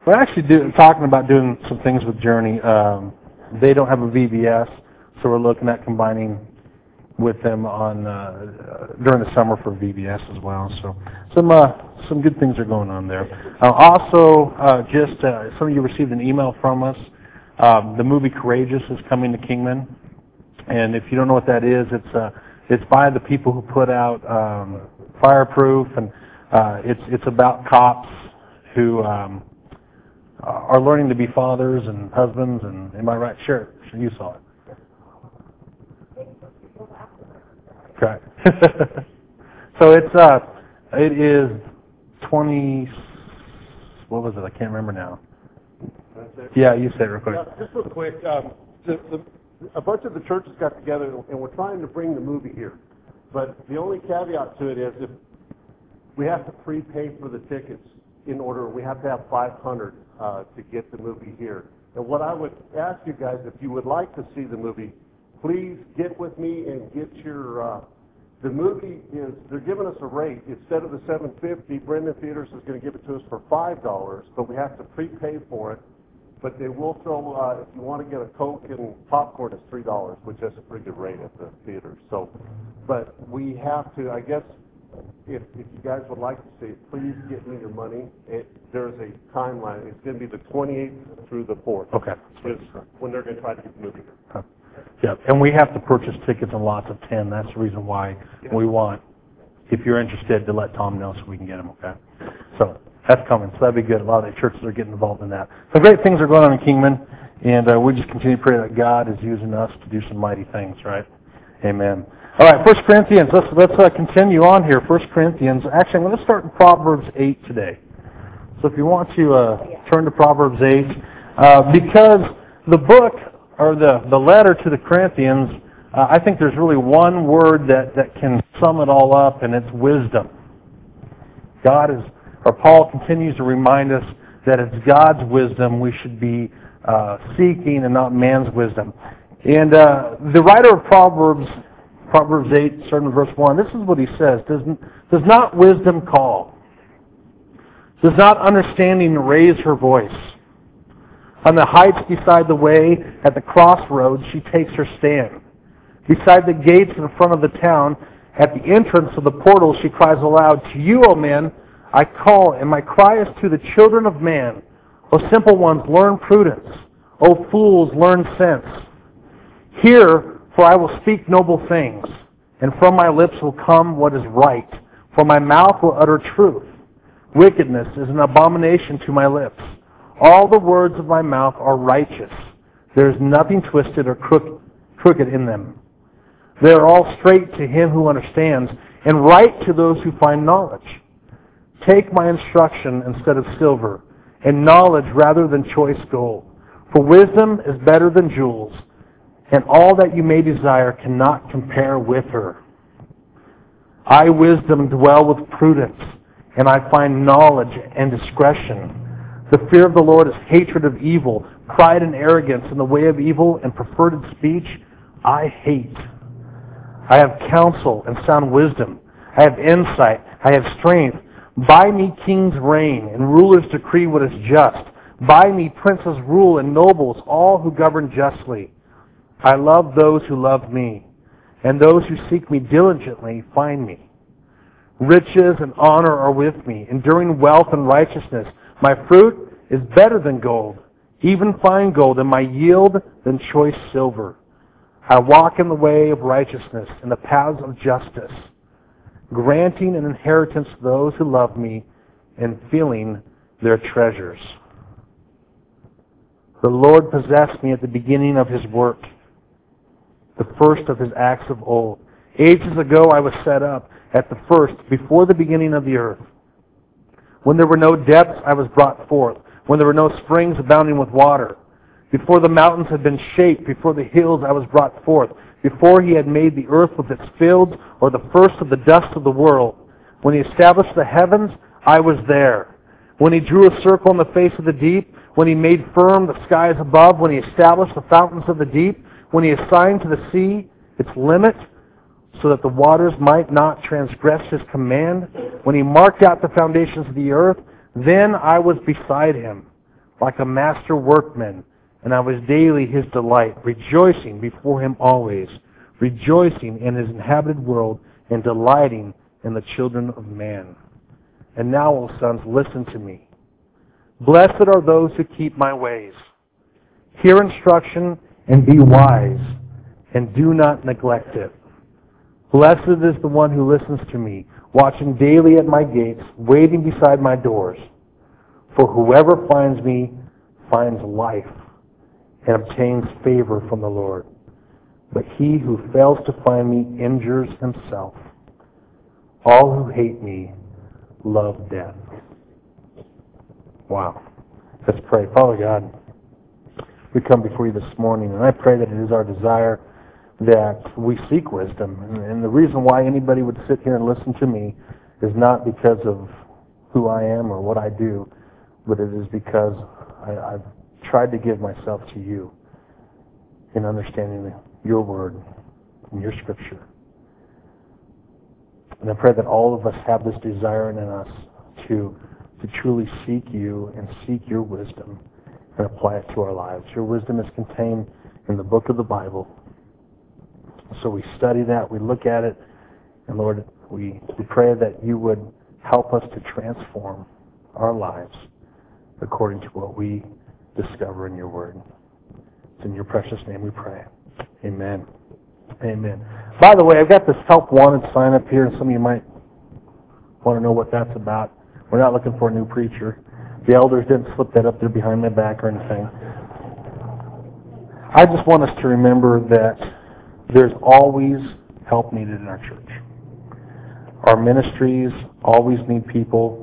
We're actually talking about doing some things with Journey. They don't have a VBS, so we're looking at combining with them on during the summer for VBS as well. So some good things are going on there. Also, some of you received an email from us. The movie Courageous is coming to Kingman, and if you don't know what that is, it's by the people who put out Fireproof, and it's about cops who are learning to be fathers and husbands. And am I right? Sure, you saw it. Correct. So it is 20. What was it? I can't remember now. Yeah, you say it real quick. Just real quick. A bunch of the churches got together, and we're trying to bring the movie here. But the only caveat to it is if we have to prepay for the tickets in order, we have to have 500 to get the movie here. And what I would ask you guys, if you would like to see the movie, please get with me and get your. The movie is, they're giving us a rate. Instead of the $7.50, Brendan Theaters is going to give it to us for $5, but we have to prepay for it. But they will throw, if you want to get a Coke and popcorn, it's $3, which is a pretty good rate at the theater. So, but we have to, I guess, if you guys would like to see it, please get me your money. There's a timeline. It's going to be the 28th through the 4th. Okay. Is when they're going to try to get the movie here. Huh. Yeah, and we have to purchase tickets in lots of 10. That's the reason why we want, if you're interested, to let Tom know so we can get them, okay? So that's coming. So that'd be good. A lot of the churches are getting involved in that. So great things are going on in Kingman, and we just continue to pray that God is using us to do some mighty things, right? Amen. All right, 1 Corinthians. Let's continue on here. 1 Corinthians. Actually, I'm going to start in Proverbs 8 today. So if you want to turn to Proverbs 8, because the book, or the letter to the Corinthians, I think there's really one word that can sum it all up, and it's wisdom. Paul continues to remind us that it's God's wisdom we should be seeking and not man's wisdom. And the writer of Proverbs 8, starting in verse 1, this is what he says: Does not wisdom call? Does not understanding raise her voice? On the heights beside the way, at the crossroads, she takes her stand. Beside the gates in front of the town, at the entrance of the portal, she cries aloud, "To you, O men, I call, and my cry is to the children of man. O simple ones, learn prudence. O fools, learn sense. Hear, for I will speak noble things, and from my lips will come what is right, for my mouth will utter truth. Wickedness is an abomination to my lips. All the words of my mouth are righteous. There is nothing twisted or crooked in them. They are all straight to him who understands, and right to those who find knowledge. Take my instruction instead of silver, and knowledge rather than choice gold. For wisdom is better than jewels, and all that you may desire cannot compare with her. I, wisdom, dwell with prudence, and I find knowledge and discretion. The fear of the Lord is hatred of evil, pride and arrogance in the way of evil and perverted speech I hate. I have counsel and sound wisdom. I have insight. I have strength. By me kings reign, and rulers decree what is just. By me princes rule, and nobles, all who govern justly. I love those who love me, and those who seek me diligently find me. Riches and honor are with me, enduring wealth and righteousness. My fruit is better than gold, even fine gold, and my yield than choice silver. I walk in the way of righteousness, in the paths of justice, granting an inheritance to those who love me and filling their treasures. The Lord possessed me at the beginning of his work, the first of his acts of old. Ages ago I was set up at the first, before the beginning of the earth. When there were no depths, I was brought forth. When there were no springs abounding with water. Before the mountains had been shaped, before the hills I was brought forth. Before he had made the earth with its fields, or the first of the dust of the world. When he established the heavens, I was there. When he drew a circle on the face of the deep, when he made firm the skies above, when he established the fountains of the deep, when he assigned to the sea its limit, so that the waters might not transgress his command, when he marked out the foundations of the earth, then I was beside him, like a master workman, and I was daily his delight, rejoicing before him always, rejoicing in his inhabited world, and delighting in the children of man. And now, O sons, listen to me. Blessed are those who keep my ways. Hear instruction and be wise, and do not neglect it. Blessed is the one who listens to me, watching daily at my gates, waiting beside my doors. For whoever finds me finds life and obtains favor from the Lord. But he who fails to find me injures himself. All who hate me love death. Wow. Let's pray. Father God, we come before you this morning, and I pray that it is our desire that we seek wisdom. And the reason why anybody would sit here and listen to me is not because of who I am or what I do, but it is because I've tried to give myself to you in understanding your word and your scripture. And I pray that all of us have this desire in us to truly seek you and seek your wisdom and apply it to our lives. Your wisdom is contained in the book of the Bible. So we study that, we look at it, and Lord, we pray that you would help us to transform our lives according to what we discover in your word. It's in your precious name we pray. Amen. Amen. By the way, I've got this help wanted sign up here, and some of you might want to know what that's about. We're not looking for a new preacher. The elders didn't slip that up there behind my back or anything. I just want us to remember that there's always help needed in our church. Our ministries always need people.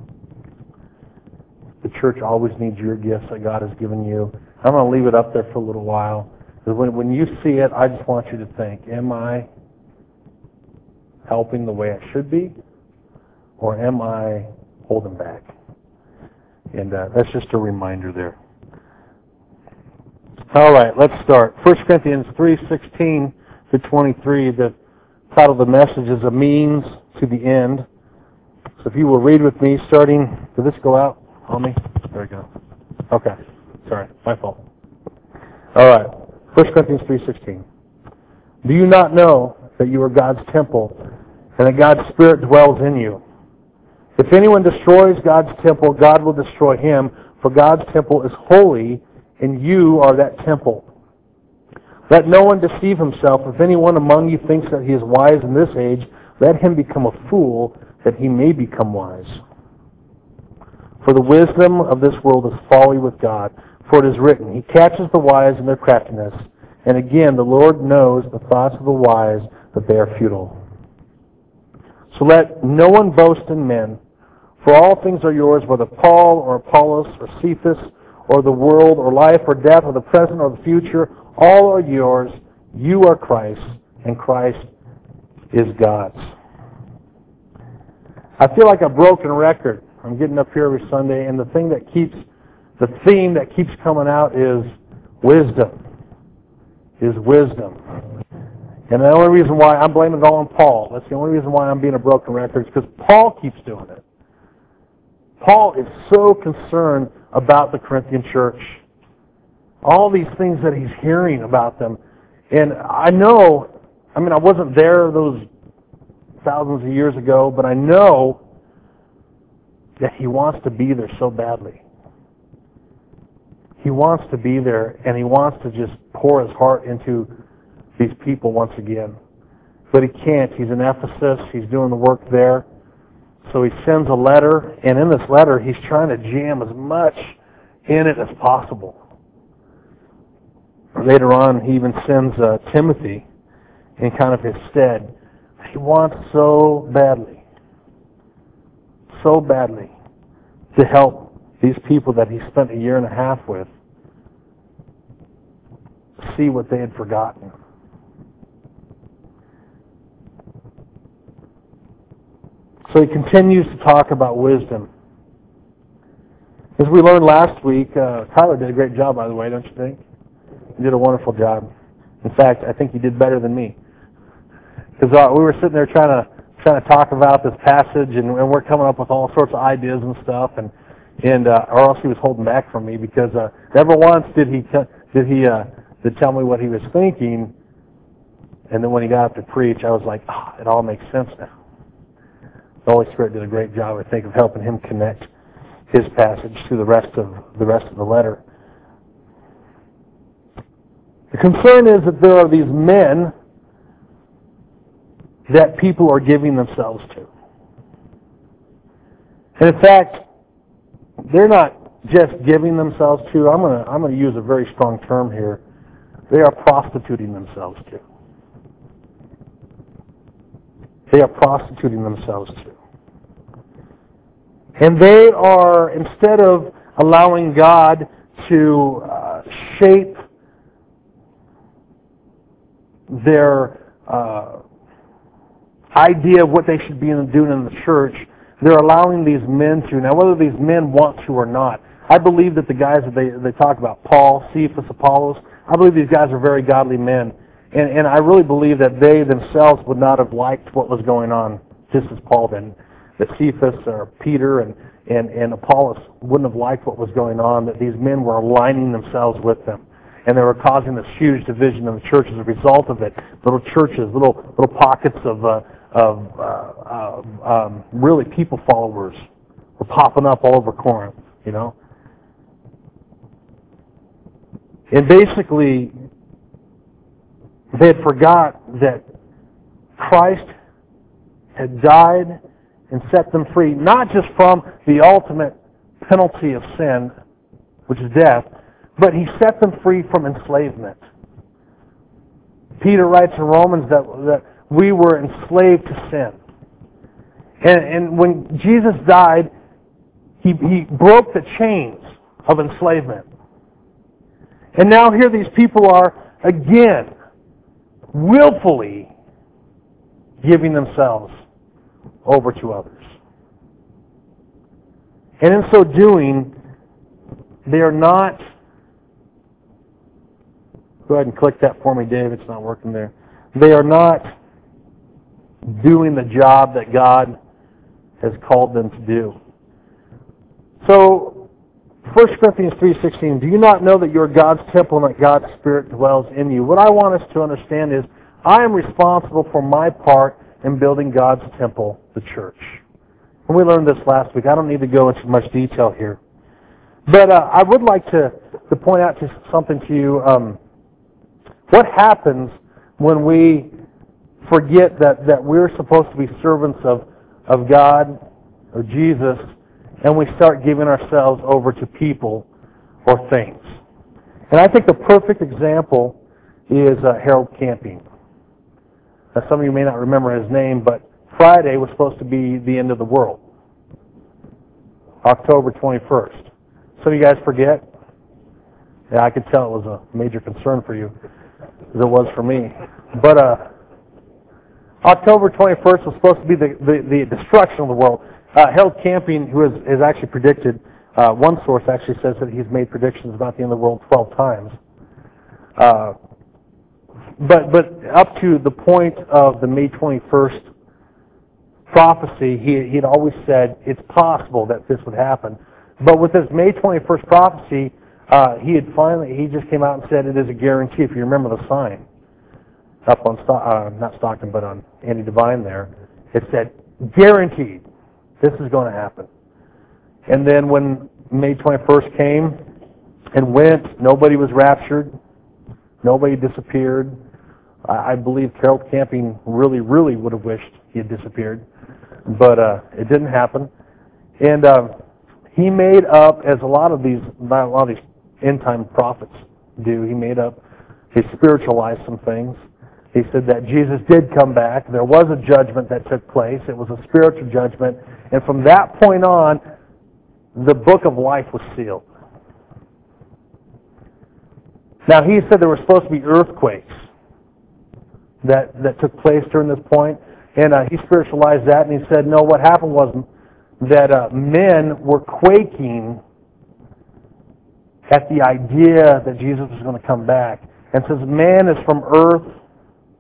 The church always needs your gifts that God has given you. I'm going to leave it up there for a little while. Because when you see it, I just want you to think, am I helping the way I should be? Or am I holding back? And that's just a reminder there. All right, let's start. 1 Corinthians 3:16 to 23. The title of the message is A Means to the End. So if you will read with me, starting... Did this go out on me? There we go. Okay. Sorry, my fault. All right. 1 Corinthians 3:16. Do you not know that you are God's temple and that God's Spirit dwells in you? If anyone destroys God's temple, God will destroy him, for God's temple is holy, and you are that temple. Let no one deceive himself. If anyone among you thinks that he is wise in this age, let him become a fool, that he may become wise. For the wisdom of this world is folly with God. For it is written, He catches the wise in their craftiness. And again, the Lord knows the thoughts of the wise, that they are futile. So let no one boast in men, for all things are yours, whether Paul or Apollos or Cephas or the world or life or death or the present or the future, all are yours. You are Christ, and Christ is God's. I feel like a broken record. I'm getting up here every Sunday, and the theme that keeps coming out is wisdom. Is wisdom. And the only reason why I'm blaming it all on Paul, that's the only reason why I'm being a broken record, is because Paul keeps doing it. Paul is so concerned about the Corinthian church. All these things that he's hearing about them. And I wasn't there those thousands of years ago, but I know that he wants to be there so badly. He wants to be there, and he wants to just pour his heart into these people once again. But he can't. He's in Ephesus. He's doing the work there. So he sends a letter, and in this letter, he's trying to jam as much in it as possible. Later on, he even sends Timothy in kind of his stead. He wants so badly to help these people that he spent a year and a half with see what they had forgotten. So he continues to talk about wisdom. As we learned last week, Tyler did a great job, by the way, don't you think? He did a wonderful job. In fact, I think he did better than me. Because we were sitting there trying to talk about this passage, and we're coming up with all sorts of ideas and stuff, and and or else he was holding back from me, because never once did he tell me what he was thinking, and then when he got up to preach, I was like, it all makes sense now. The Holy Spirit did a great job, I think, of helping him connect his passage to the rest of the letter. The concern is that there are these men that people are giving themselves to. And in fact, they're not just giving themselves to, I'm going to use a very strong term here, they are prostituting themselves to. They are prostituting themselves to. And they are, instead of allowing God to shape their idea of what they should be doing in the church, they're allowing these men to. Now, whether these men want to or not, I believe that the guys that they talk about, Paul, Cephas, Apollos, I believe these guys are very godly men. And I really believe that they themselves would not have liked what was going on, just as Paul did. That Cephas or Peter and Apollos wouldn't have liked what was going on, that these men were aligning themselves with them. And they were causing this huge division in the church as a result of it. Little churches, little pockets of really people followers were popping up all over Corinth, you know. And basically, they had forgot that Christ had died and set them free, not just from the ultimate penalty of sin, which is death, but he set them free from enslavement. Peter writes in Romans that we were enslaved to sin. And when Jesus died, he broke the chains of enslavement. And now here these people are, again, willfully giving themselves over to others. And in so doing, they are not... Go ahead and click that for me, Dave. It's not working there. They are not doing the job that God has called them to do. So, 1 Corinthians 3:16, do you not know that you are God's temple and that God's Spirit dwells in you? What I want us to understand is I am responsible for my part in building God's temple, the church. And we learned this last week. I don't need to go into much detail here. But I would like to point out something to you. What happens when we forget that we're supposed to be servants of God or Jesus, and we start giving ourselves over to people or things? And I think the perfect example is Harold Camping. Now, some of you may not remember his name, but Friday was supposed to be the end of the world. October 21st. Some of you guys forget? Yeah, I could tell it was a major concern for you, as it was for me. But October 21st was supposed to be the destruction of the world. Harold Camping, who has actually predicted, one source actually says that he's made predictions about the end of the world 12 times. But up to the point of the May 21st prophecy, he'd always said it's possible that this would happen. But with this May 21st prophecy, he just came out and said it is a guarantee. If you remember the sign up on not Stockton, but on Andy Devine there, it said guaranteed this is going to happen. And then when May 21st came and went, nobody was raptured, nobody disappeared. I believe Harold Camping really, really would have wished he had disappeared, but it didn't happen. And he made up, as a lot of these end-time prophets do, he spiritualized some things. He said that Jesus did come back. There was a judgment that took place. It was a spiritual judgment. And from that point on, the book of life was sealed. Now, he said there were supposed to be earthquakes that took place during this point. And he spiritualized that, and he said, no, what happened was that men were quaking at the idea that Jesus was going to come back. And since man is from earth,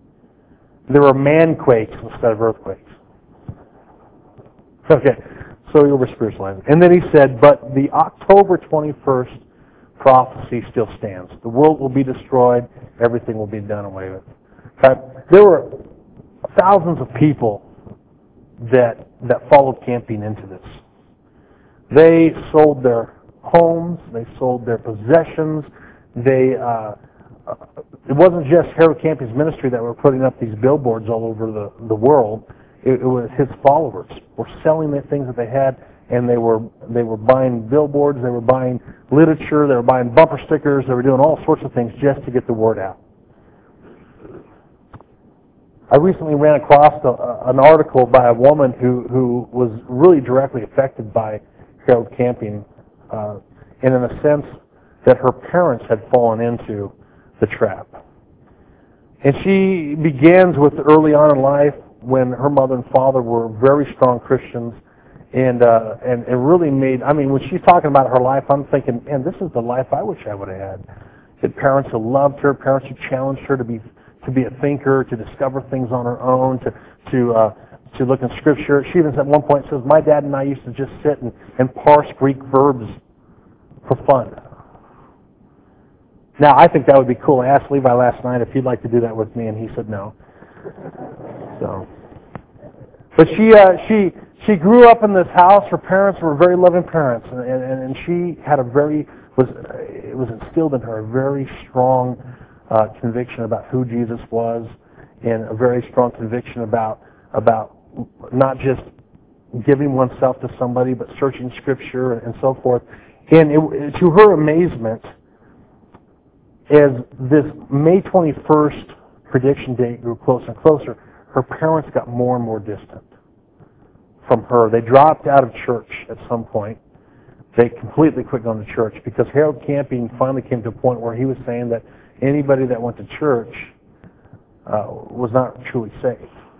there were man-quakes instead of earthquakes. Okay, So he over-spiritualized. And then he said, but the October 21st prophecy still stands. The world will be destroyed. Everything will be done away with. Okay? There were thousands of people that followed Campion into this. They sold their homes. They sold their possessions. It wasn't just Harold Campion's ministry that were putting up these billboards all over the world. It was his followers were selling the things that they had, and they were buying billboards, they were buying literature, they were buying bumper stickers, they were doing all sorts of things just to get the word out. I recently ran across an article by a woman who was really directly affected by Harold Campion, and in a sense that her parents had fallen into the trap. And she begins with early on in life when her mother and father were very strong Christians, and it really made, I mean, when she's talking about her life, I'm thinking, man, this is the life I wish I would have had. Had parents who loved her, parents who challenged her to be a thinker, to discover things on her own, to look in Scripture. She even at one point says, my dad and I used to just sit and parse Greek verbs for fun. Now, I think that would be cool. I asked Levi last night if he'd like to do that with me, and he said no. So, but she grew up in this house. Her parents were very loving parents, and she had it was instilled in her a very strong conviction about who Jesus was, and a very strong conviction about not just giving oneself to somebody, but searching Scripture and so forth. And to her amazement, as this May 21st prediction date grew closer and closer, her parents got more and more distant from her. They dropped out of church at some point. They completely quit going to church because Harold Campion finally came to a point where he was saying that anybody that went to church was not truly saved.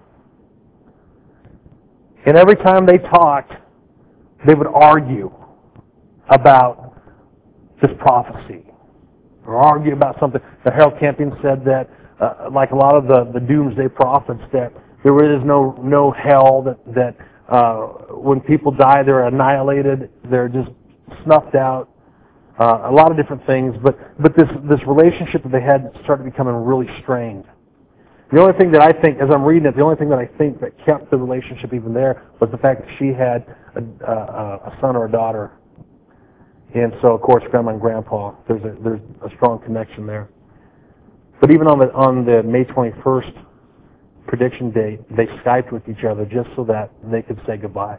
And every time they talked, they would argue about this prophecy or argue about something. Harold Campion said that, like a lot of the doomsday prophets, that there is no hell, that when people die they're annihilated, they're just snuffed out, a lot of different things. But this relationship that they had started becoming really strained. The only thing that I think, as I'm reading it, the only thing that I think that kept the relationship even there was the fact that she had a son or a daughter. And so, of course, Grandma and Grandpa, there's a strong connection there. But even on the May 21st prediction date, they Skyped with each other just so that they could say goodbye.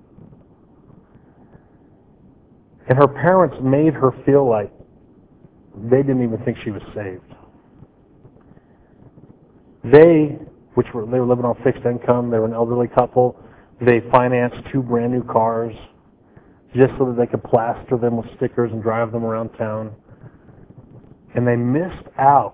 And her parents made her feel like they didn't even think she was saved. They were living on fixed income, they were an elderly couple, they financed 2 brand new cars just so that they could plaster them with stickers and drive them around town. And they missed out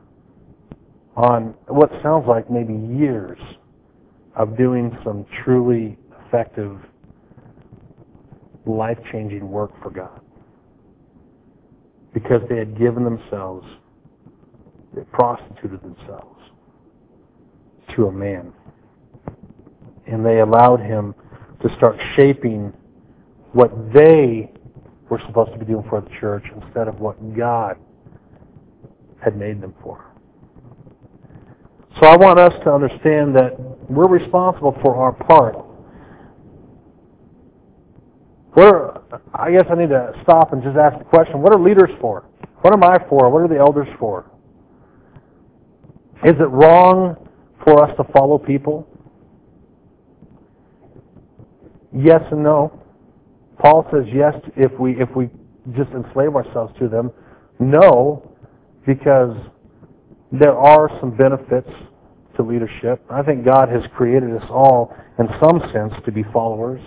on what sounds like maybe years of doing some truly effective, life-changing work for God. Because they had given themselves, they prostituted themselves to a man. And they allowed him to start shaping what they were supposed to be doing for the church instead of what God had made them for. So I want us to understand that we're responsible for our part. I guess I need to stop and just ask the question, what are leaders for? What am I for? What are the elders for? Is it wrong for us to follow people? Yes and no. Paul says yes if we just enslave ourselves to them. No, because there are some benefits to leadership. I think God has created us all in some sense to be followers.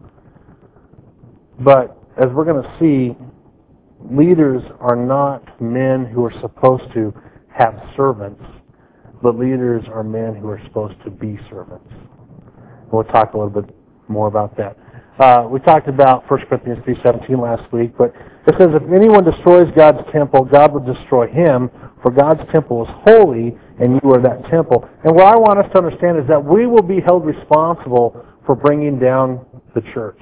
But as we're going to see, leaders are not men who are supposed to have servants, but leaders are men who are supposed to be servants. We'll talk a little bit more about that. We talked about 1 Corinthians 3:17 last week, but it says, if anyone destroys God's temple, God will destroy him, for God's temple is holy, and you are that temple. And what I want us to understand is that we will be held responsible for bringing down the church.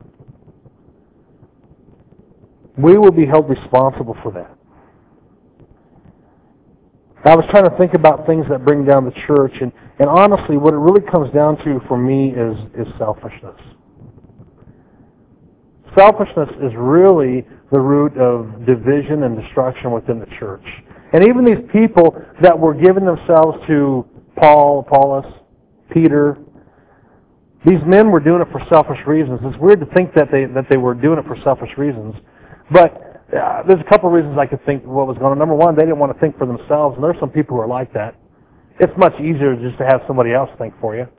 We will be held responsible for that. I was trying to think about things that bring down the church, and honestly, what it really comes down to for me is selfishness. Selfishness is really the root of division and destruction within the church. And even these people that were giving themselves to Paul, Apollos, Peter, these men were doing it for selfish reasons. It's weird to think that they were doing it for selfish reasons. But there's a couple of reasons I could think what was going on. Number one, they didn't want to think for themselves, and there's some people who are like that. It's much easier just to have somebody else think for you.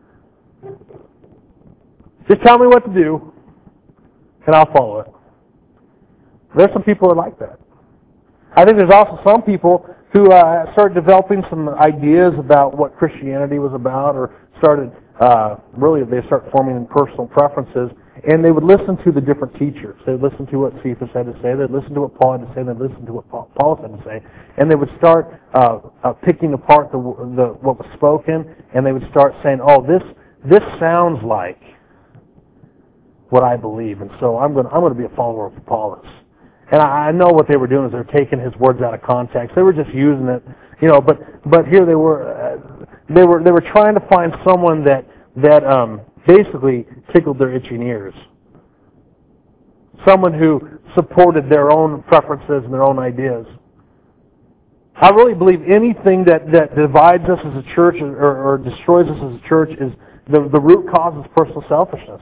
Just tell me what to do, and I'll follow it. There's some people who are like that. I think there's also some people who started developing some ideas about what Christianity was about, or started, they start forming personal preferences, and they would listen to the different teachers. They would listen to what Cephas had to say, they'd listen to what Paul had to say, they'd listen to what Paul had to say, and they would start picking apart what was spoken, and they would start saying, oh, this sounds like what I believe, and so I'm going to be a follower of Apollos. And I know what they were doing is they were taking his words out of context. They were just using it, but here they were trying to find someone that basically tickled their itching ears. Someone who supported their own preferences and their own ideas. I really believe anything that divides us as a church or destroys us as a church is the root cause is personal selfishness.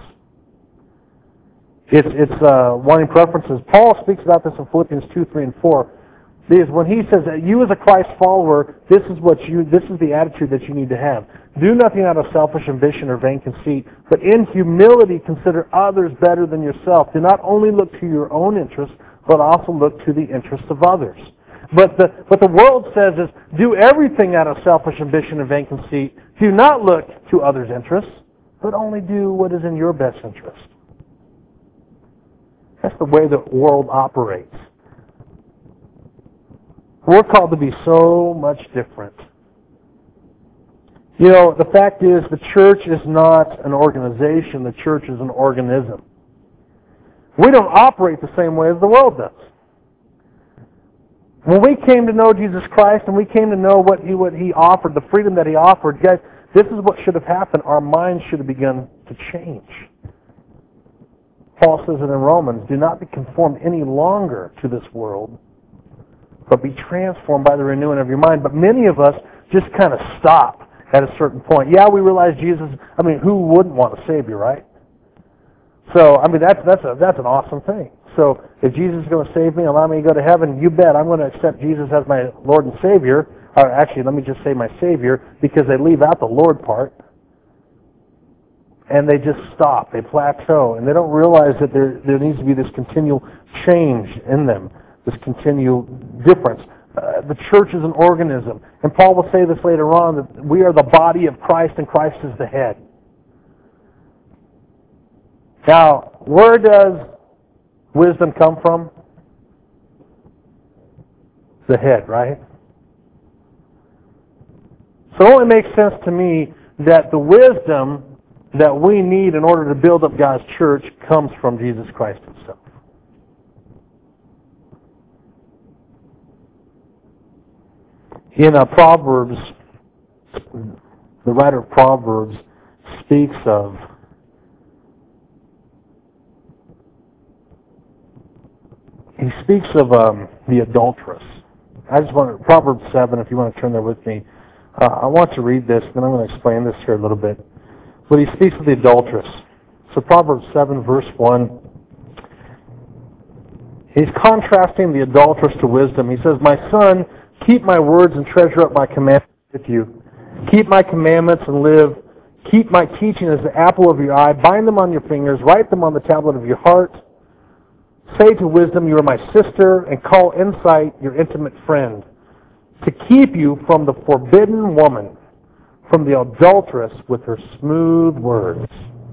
It's wanting preferences. Paul speaks about this in Philippians 2, 3, and 4. Because when he says that you as a Christ follower, this is the attitude that you need to have. Do nothing out of selfish ambition or vain conceit, but in humility consider others better than yourself. Do not only look to your own interests, but also look to the interests of others. But the world says is, do everything out of selfish ambition and vain conceit. Do not look to others' interests, but only do what is in your best interest. That's the way the world operates. We're called to be so much different. The fact is the church is not an organization. The church is an organism. We don't operate the same way as the world does. When we came to know Jesus Christ and we came to know what He offered, the freedom that He offered, guys, this is what should have happened. Our minds should have begun to change. Paul says it in Romans, do not be conformed any longer to this world, but be transformed by the renewing of your mind. But many of us just kind of stop at a certain point. Yeah, we realize Jesus, who wouldn't want a Savior, right? So, that's an awesome thing. So, if Jesus is going to save me, allow me to go to heaven, you bet I'm going to accept Jesus as my Lord and Savior. Or actually, let me just say my Savior, because they leave out the Lord part. And they just stop. They plateau. And they don't realize that there needs to be this continual change in them, this continual difference. The church is an organism. And Paul will say this later on, that we are the body of Christ and Christ is the head. Now, where does wisdom come from? The head, right? So it only makes sense to me that the wisdom that we need in order to build up God's church comes from Jesus Christ Himself. In Proverbs, the writer of Proverbs speaks of the adulteress. Proverbs 7, if you want to turn there with me. I want to read this, then I'm going to explain this here a little bit. But he speaks of the adulteress. So Proverbs 7, verse 1, he's contrasting the adulteress to wisdom. He says, my son, keep my words and treasure up my commandments with you. Keep my commandments and live. Keep my teaching as the apple of your eye. Bind them on your fingers. Write them on the tablet of your heart. Say to wisdom, you are my sister, and call insight your intimate friend, to keep you from the forbidden woman, from the adulteress with her smooth words.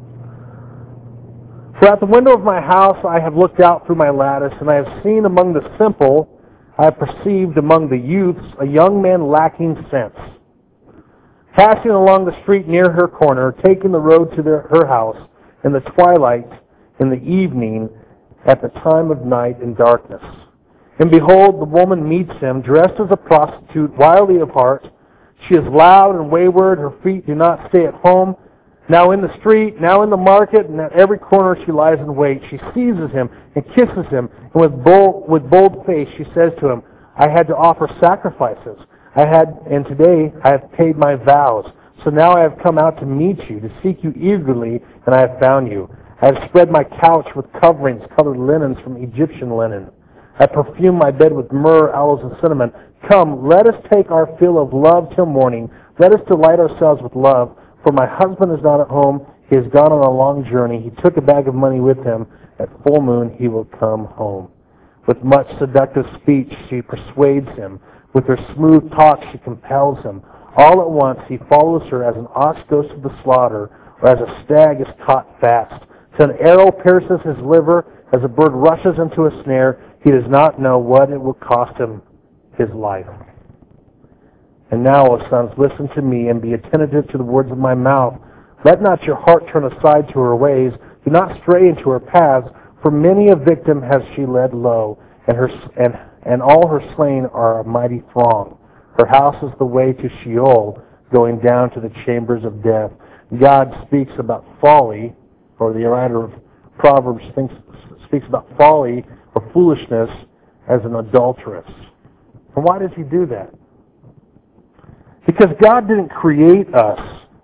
For at the window of my house I have looked out through my lattice, and I have seen among the simple, I have perceived among the youths a young man lacking sense, passing along the street near her corner, taking the road to her house, in the twilight, in the evening, at the time of night in darkness. And behold, the woman meets him, dressed as a prostitute, wildly of heart. She is loud and wayward. Her feet do not stay at home. Now in the street, now in the market, and at every corner she lies in wait. She seizes him and kisses him, and with bold face she says to him, I had to offer sacrifices. And today I have paid my vows. So now I have come out to meet you, to seek you eagerly, and I have found you. I have spread my couch with coverings, colored linens from Egyptian linen. I perfume my bed with myrrh, aloes, and cinnamon. Come, let us take our fill of love till morning. Let us delight ourselves with love. For my husband is not at home. He has gone on a long journey. He took a bag of money with him. At full moon he will come home. With much seductive speech she persuades him. With her smooth talk she compels him. All at once he follows her as an ox goes to the slaughter, or as a stag is caught fast. So an arrow pierces his liver, as a bird rushes into a snare. He does not know what it will cost him his life. And now, O sons, listen to me and be attentive to the words of my mouth. Let not your heart turn aside to her ways. Do not stray into her paths, for many a victim has she led low, and all her slain are a mighty throng. Her house is the way to Sheol, going down to the chambers of death. God speaks about folly, or the writer of Proverbs speaks about folly or foolishness as an adulteress. And why does he do that? Because God didn't create us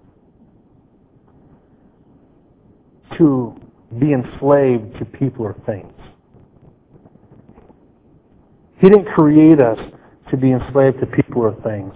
to be enslaved to people or things. He didn't create us to be enslaved to people or things.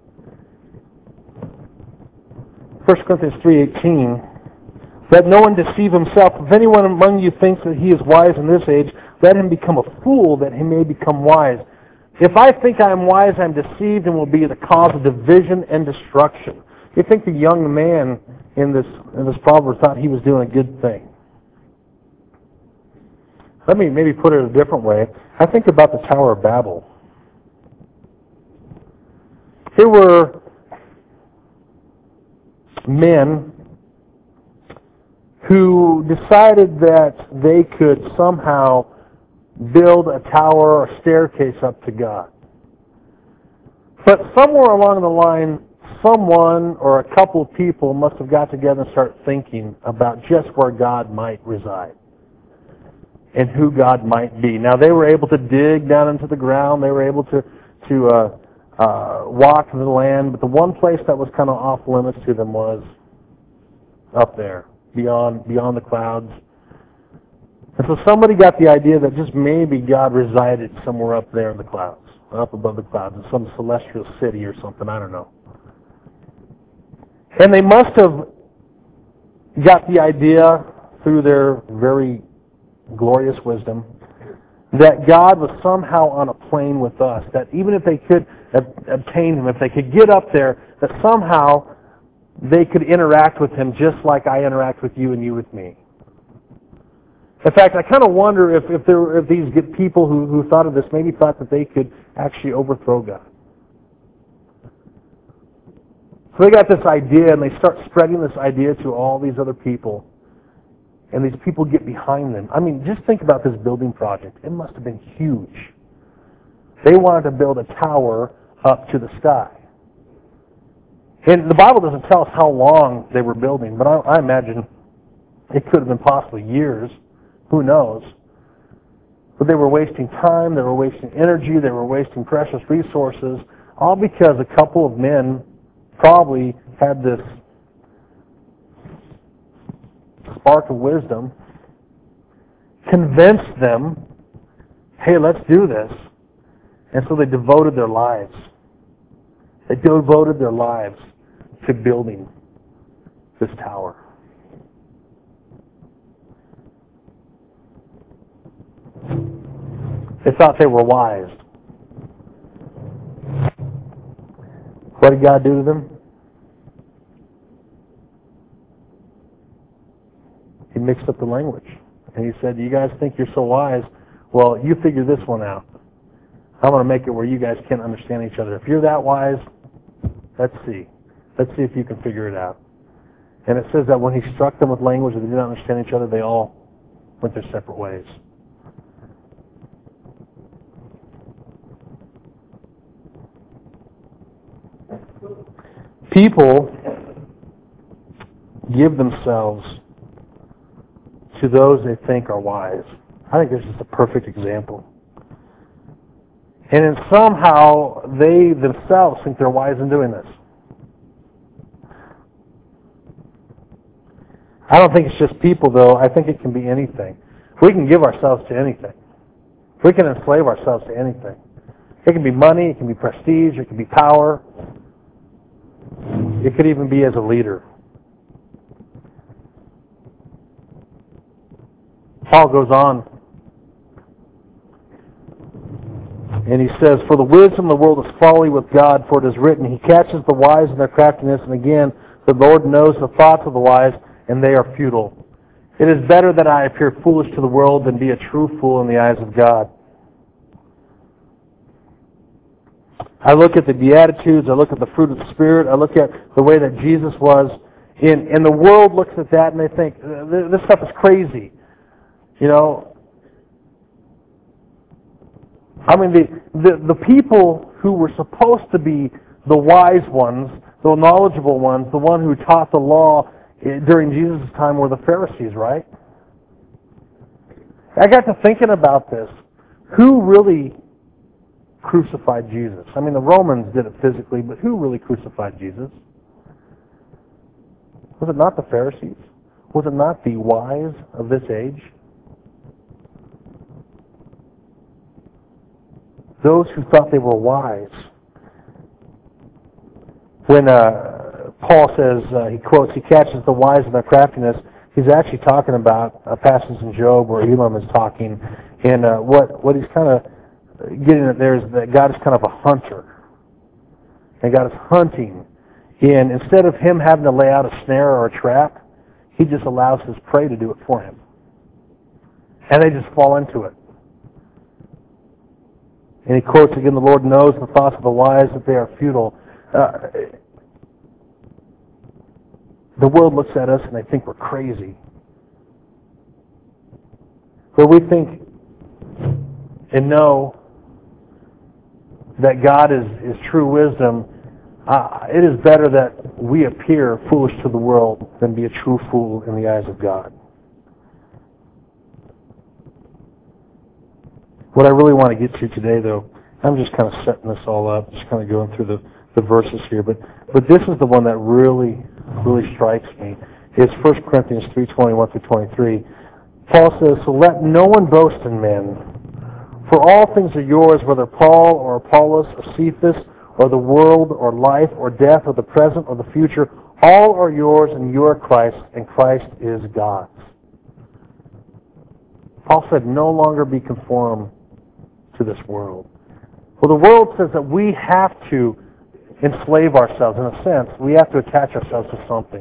1 Corinthians 3:18, let no one deceive himself. If anyone among you thinks that he is wise in this age, let him become a fool that he may become wise. If I think I am wise, I am deceived and will be the cause of division and destruction. You think the young man in this proverb thought he was doing a good thing. Let me maybe put it a different way. I think about the Tower of Babel. There were men who decided that they could somehow build a tower or staircase up to God. But somewhere along the line, someone or a couple of people must have got together and started thinking about just where God might reside and who God might be. Now, they were able to dig down into the ground. They were able to walk in the land. But the one place that was kind of off limits to them was up there, beyond the clouds. And so somebody got the idea that just maybe God resided somewhere up there in the clouds, up above the clouds, in some celestial city or something, I don't know. And they must have got the idea through their very glorious wisdom that God was somehow on a plane with us, that even if they could obtain Him, if they could get up there, that somehow they could interact with Him just like I interact with you and you with me. In fact, I kind of wonder if these people who thought of this maybe thought that they could actually overthrow God. So they got this idea, and they start spreading this idea to all these other people. And these people get behind them. I mean, just think about this building project. It must have been huge. They wanted to build a tower up to the sky. And the Bible doesn't tell us how long they were building, but I imagine it could have been possibly years. Who knows? But they were wasting time, they were wasting energy, they were wasting precious resources, all because a couple of men probably had this spark of wisdom, convinced them, hey, let's do this. And so they devoted their lives. They devoted their lives to building this tower. They thought they were wise. What did God do to them? He mixed up the language. And He said, you guys think you're so wise? Well, you figure this one out. I'm going to make it where you guys can't understand each other. If you're that wise, let's see. Let's see if you can figure it out. And it says that when he struck them with language that they did not understand each other, they all went their separate ways. People give themselves to those they think are wise. I think this is a perfect example. And then somehow they themselves think they're wise in doing this. I don't think it's just people, though. I think it can be anything. We can give ourselves to anything. We can enslave ourselves to anything. It can be money, it can be prestige, it can be power. It could even be as a leader. Paul goes on, and he says, "For the wisdom of the world is folly with God, for it is written, He catches the wise in their craftiness, and again, the Lord knows the thoughts of the wise, and they are futile. It is better that I appear foolish to the world than be a true fool in the eyes of God." I look at the Beatitudes, I look at the fruit of the Spirit, I look at the way that Jesus was, and the world looks at that and they think, this stuff is crazy. You know, I mean, the people who were supposed to be the wise ones, the knowledgeable ones, the one who taught the law during Jesus' time were the Pharisees, right? I got to thinking about this. Who really crucified Jesus? I mean, the Romans did it physically, but who really crucified Jesus? Was it not the Pharisees? Was it not the wise of this age? Those who thought they were wise. When Paul says, he quotes, He catches the wise in their craftiness, he's actually talking about a passage in Job where Elam is talking, and what he's kind of getting at there is that God is kind of a hunter. And God is hunting. And instead of him having to lay out a snare or a trap, he just allows his prey to do it for him. And they just fall into it. And he quotes again, the Lord knows the thoughts of the wise, that they are futile. The world looks at us and they think we're crazy. But we think and know that God is true wisdom. It is better that we appear foolish to the world than be a true fool in the eyes of God. What I really want to get to today, though, I'm just kind of setting this all up, just kind of going through the verses here, but this is the one that really strikes me. It's 1 Corinthians 3:21 through 23. Paul says, "So let no one boast in men, for all things are yours, whether Paul or Apollos or Cephas or the world or life or death or the present or the future, all are yours and you are Christ, and Christ is God's." Paul said, no longer be conformed to this world. Well, the world says that we have to enslave ourselves. In a sense, we have to attach ourselves to something.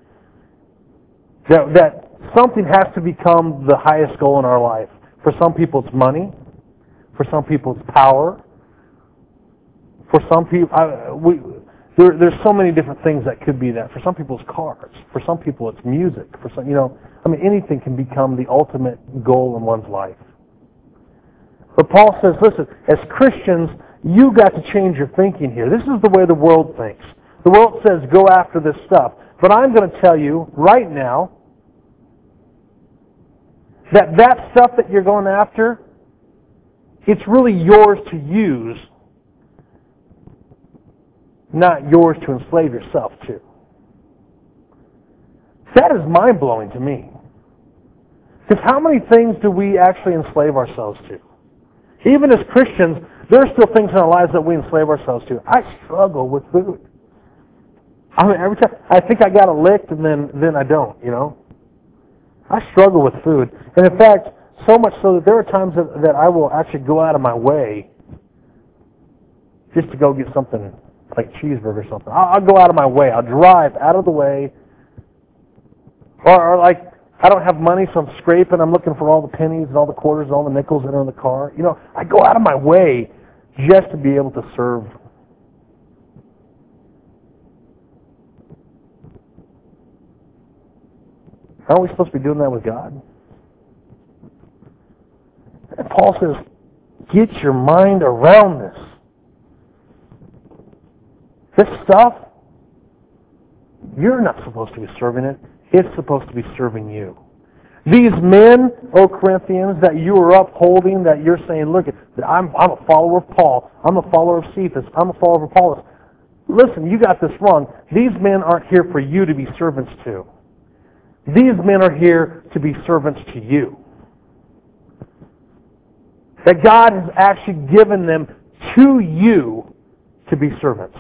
That something has to become the highest goal in our life. For some people it's money. For some people it's power. For some people, there's so many different things that could be that. For some people it's cars. For some people it's music. For some, anything can become the ultimate goal in one's life. But Paul says, listen, as Christians, you got to change your thinking here. This is the way the world thinks. The world says, go after this stuff. But I'm going to tell you right now that stuff that you're going after, it's really yours to use, not yours to enslave yourself to. That is mind-blowing to me. Because how many things do we actually enslave ourselves to? Even as Christians, there are still things in our lives that we enslave ourselves to. I struggle with food. I mean, every time I think I got it licked, and then I don't. I struggle with food, and in fact, so much so that there are times that I will actually go out of my way just to go get something like cheeseburger or something. I'll go out of my way. I'll drive out of the way, or like I don't have money, so I'm scraping. I'm looking for all the pennies and all the quarters and all the nickels that are in the car. I go out of my way just to be able to serve. Aren't we supposed to be doing that with God? And Paul says, get your mind around this. This stuff, you're not supposed to be serving it. It's supposed to be serving you. These men, O Corinthians, that you are upholding, that you're saying, look, I'm a follower of Paul. I'm a follower of Cephas. I'm a follower of Apollos. Listen, you got this wrong. These men aren't here for you to be servants to. These men are here to be servants to you. That God has actually given them to you to be servants.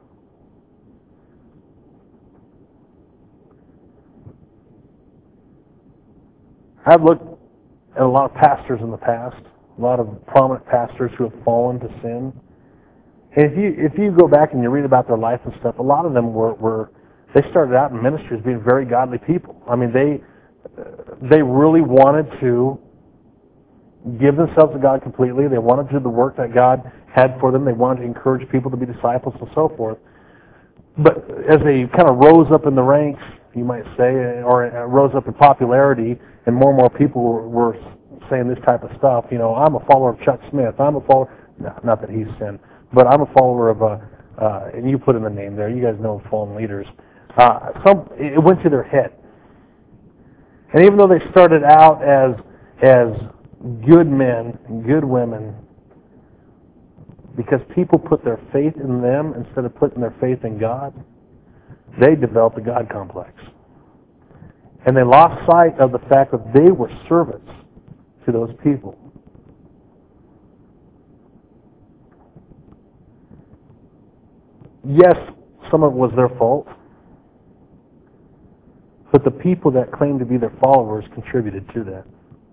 I've looked at a lot of pastors in the past, a lot of prominent pastors who have fallen to sin. And if you go back and you read about their life and stuff, a lot of them they started out in ministry as being very godly people. I mean, they really wanted to give themselves to God completely. They wanted to do the work that God had for them. They wanted to encourage people to be disciples and so forth. But as they kind of rose up in the ranks, you might say, or rose up in popularity, and more people were saying this type of stuff. You know, I'm a follower of Chuck Smith. I'm a follower, not that he's sin, but I'm a follower of, and you put in the name there. You guys know fallen leaders. It went to their head. And even though they started out as good men and good women, because people put their faith in them instead of putting their faith in God, they developed a God complex. And they lost sight of the fact that they were servants to those people. Yes, some of it was their fault, but the people that claimed to be their followers contributed to that.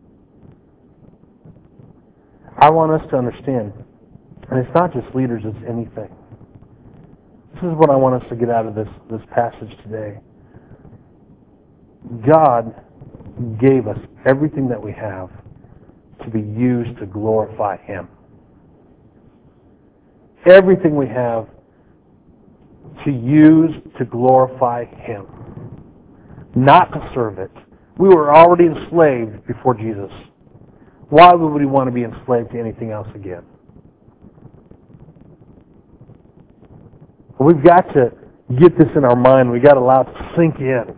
I want us to understand, and it's not just leaders, it's anything. This is what I want us to get out of this passage today. God gave us everything that we have to be used to glorify Him. Everything we have to use to glorify Him. Not to serve it. We were already enslaved before Jesus. Why would we want to be enslaved to anything else again? We've got to get this in our mind. We've got to allow it to sink in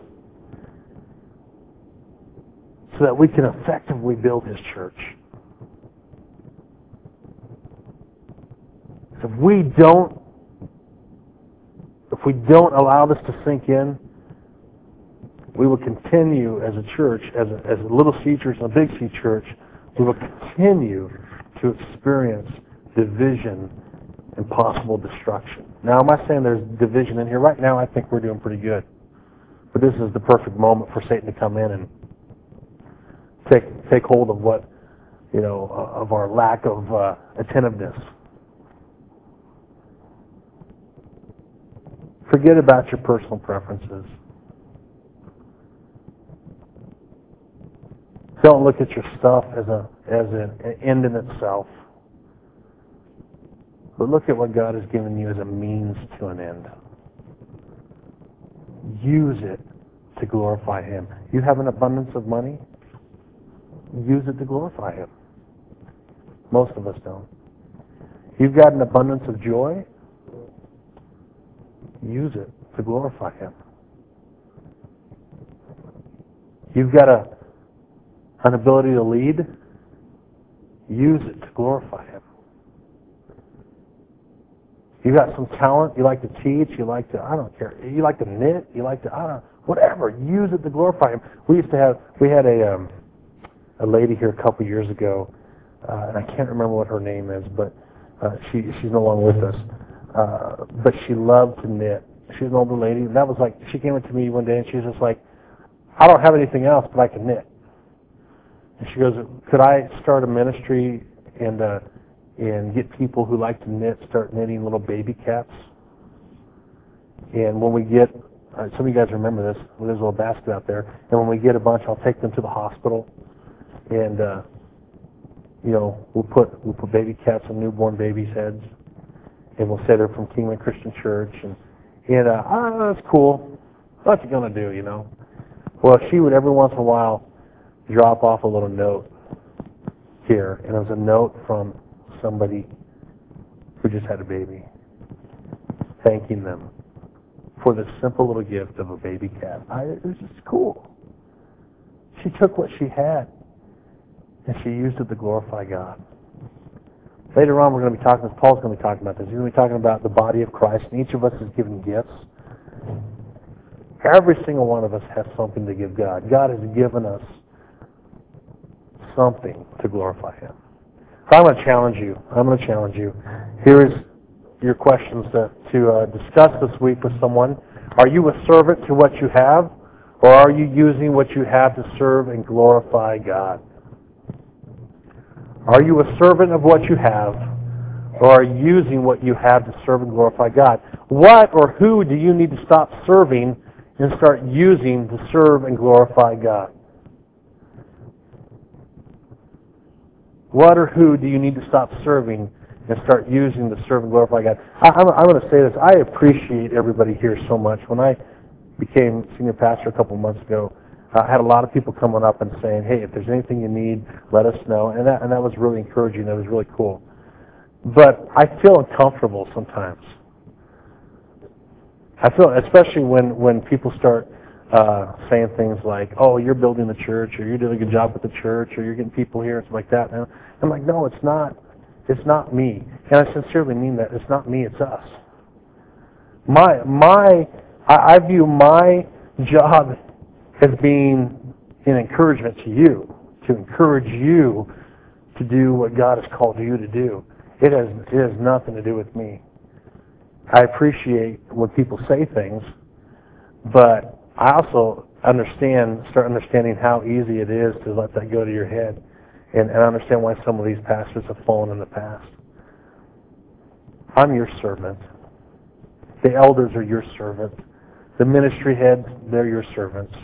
so that we can effectively build His church. If we don't allow this to sink in, we will continue as a church, as a little C church and a big C church, we will continue to experience division and possible destruction. Now, am I saying there's division in here? Right now, I think we're doing pretty good. But this is the perfect moment for Satan to come in and take hold of what, of our lack of attentiveness. Forget about your personal preferences. Don't look at your stuff as an end in itself. But look at what God has given you as a means to an end. Use it to glorify Him. You have an abundance of money? Use it to glorify Him. Most of us don't. You've got an abundance of joy? Use it to glorify Him. You've got an ability to lead? Use it to glorify Him. You got some talent, you like to teach, you like to, I don't care, you like to knit, you like to, I don't know, whatever, use it to glorify Him. We had a lady here a couple years ago, and I can't remember what her name is, but she's no longer with us, but she loved to knit. She was an older lady, and that was like, she came up to me one day and she was just like, I don't have anything else, but I can knit. And she goes, could I start a ministry and get people who like to knit, start knitting little baby caps? And when we get, some of you guys remember this, there's a little basket out there, and when we get a bunch, I'll take them to the hospital, and we'll put baby caps on newborn babies' heads, and we'll say they're from Kingman Christian Church, and that's cool. What you gonna do, Well, she would every once in a while drop off a little note here, and it was a note from somebody who just had a baby, thanking them for the simple little gift of a baby cat. It was just cool. She took what she had, and she used it to glorify God. Later on, we're going to be talking, Paul's going to be talking about this. He's going to be talking about the body of Christ, and each of us is given gifts. Every single one of us has something to give God. God has given us something to glorify Him. So I'm going to challenge you. Here is your questions to discuss this week with someone. Are you a servant to what you have, or are you using what you have to serve and glorify God? Are you a servant of what you have, or are you using what you have to serve and glorify God? What or who do you need to stop serving and start using to serve and glorify God? What or who do you need to stop serving and start using to serve and glorify God? I'm going to say this. I appreciate everybody here so much. When I became senior pastor a couple months ago, I had a lot of people coming up and saying, hey, if there's anything you need, let us know. And that was really encouraging. That was really cool. But I feel uncomfortable sometimes. I feel, especially when people start saying things like, oh, you're building the church, or you're doing a good job with the church, or you're getting people here, and stuff like that. And I'm like, no, it's not. It's not me. And I sincerely mean that. It's not me, it's us. I view my job as being an encouragement to you, to encourage you to do what God has called you to do. It has nothing to do with me. I appreciate when people say things, but I also start understanding how easy it is to let that go to your head, and understand why some of these pastors have fallen in the past. I'm your servant. The elders are your servants. The ministry heads, they're your servants.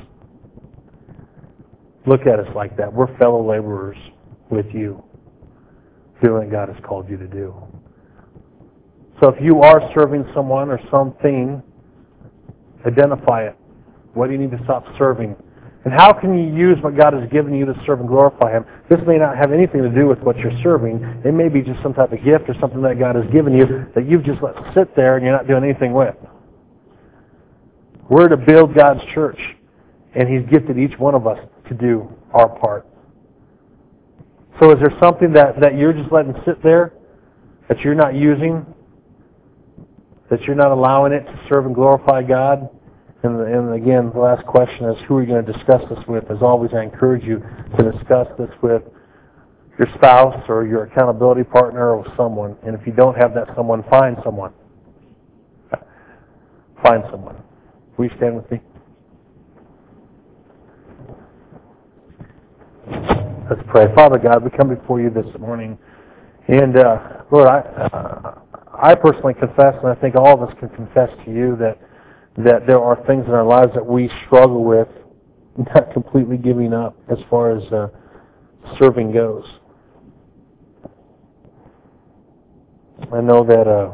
Look at us like that. We're fellow laborers with you, doing what God has called you to do. So if you are serving someone or something, identify it. What do you need to stop serving? And how can you use what God has given you to serve and glorify Him? This may not have anything to do with what you're serving. It may be just some type of gift or something that God has given you that you've just let sit there and you're not doing anything with. We're to build God's church, and He's gifted each one of us to do our part. So is there something that you're just letting sit there, that you're not using, that you're not allowing it to serve and glorify God? And again, the last question is, who are you going to discuss this with? As always, I encourage you to discuss this with your spouse or your accountability partner or with someone. And if you don't have that someone, find someone. Find someone. Will you stand with me? Let's pray. Father God, we come before you this morning. And Lord, I personally confess, and I think all of us can confess to you that there are things in our lives that we struggle with, not completely giving up as far as serving goes. I know that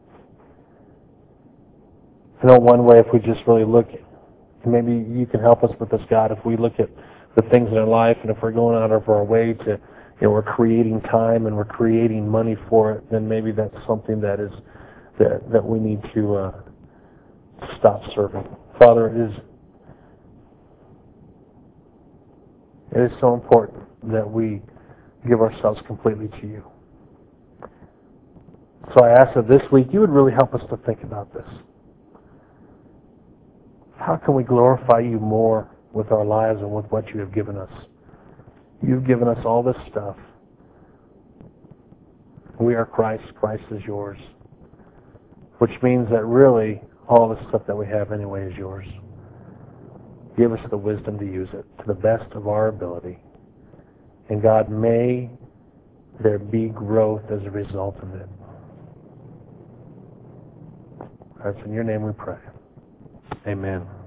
one way, if we just really look, and maybe you can help us with this, God, if we look at the things in our life, and if we're going out of our way to, we're creating time and we're creating money for it, then maybe that's something that we need to stop serving. Father, it is so important that we give ourselves completely to you. So I ask that this week you would really help us to think about this. How can we glorify you more with our lives and with what you have given us? You've given us all this stuff. We are Christ. Christ is yours. Which means that really all the stuff that we have anyway is yours. Give us the wisdom to use it to the best of our ability. And God, may there be growth as a result of it. That's in your name we pray. Amen.